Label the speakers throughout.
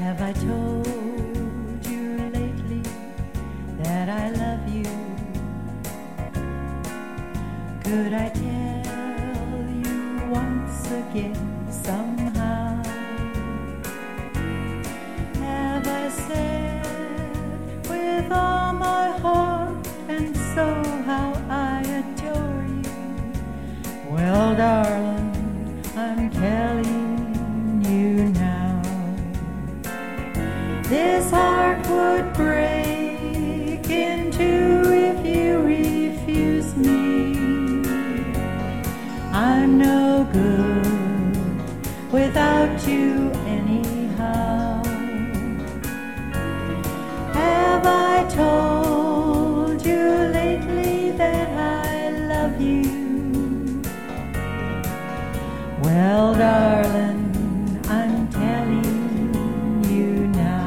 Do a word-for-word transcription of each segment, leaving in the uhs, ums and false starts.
Speaker 1: Have I told you lately that I love you? Could I tell you once again somehow? Have I said with all my heart and soul how I adore you? Well, darling, I'm telling you now. This heart would break in two if you refuse me. I'm no good without you anyhow. Have I told you lately that I love you? Well, darling, I'm telling you now.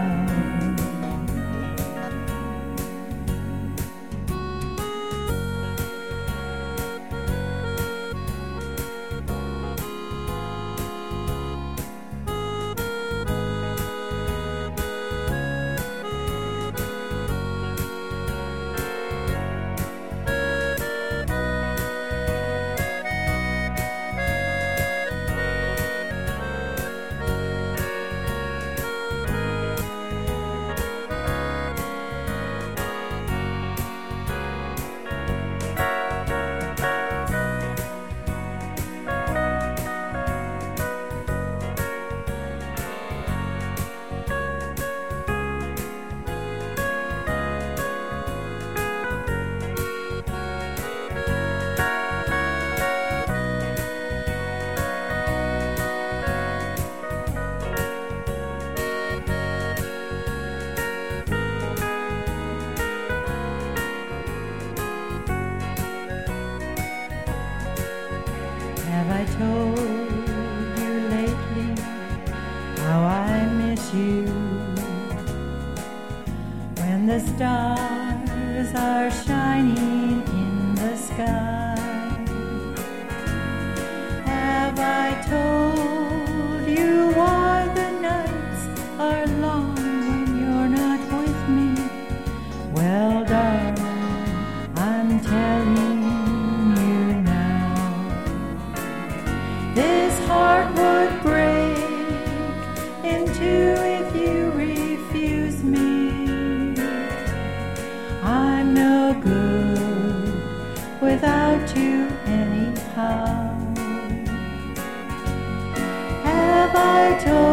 Speaker 1: Have I told you lately how I miss you? When the stars are shining in the sky. Have I told you why the nights are long when you're not with me? Well, darling, I'm telling you now. This heart would break in two if you refuse me. I'm no good without you anyhow. Have I told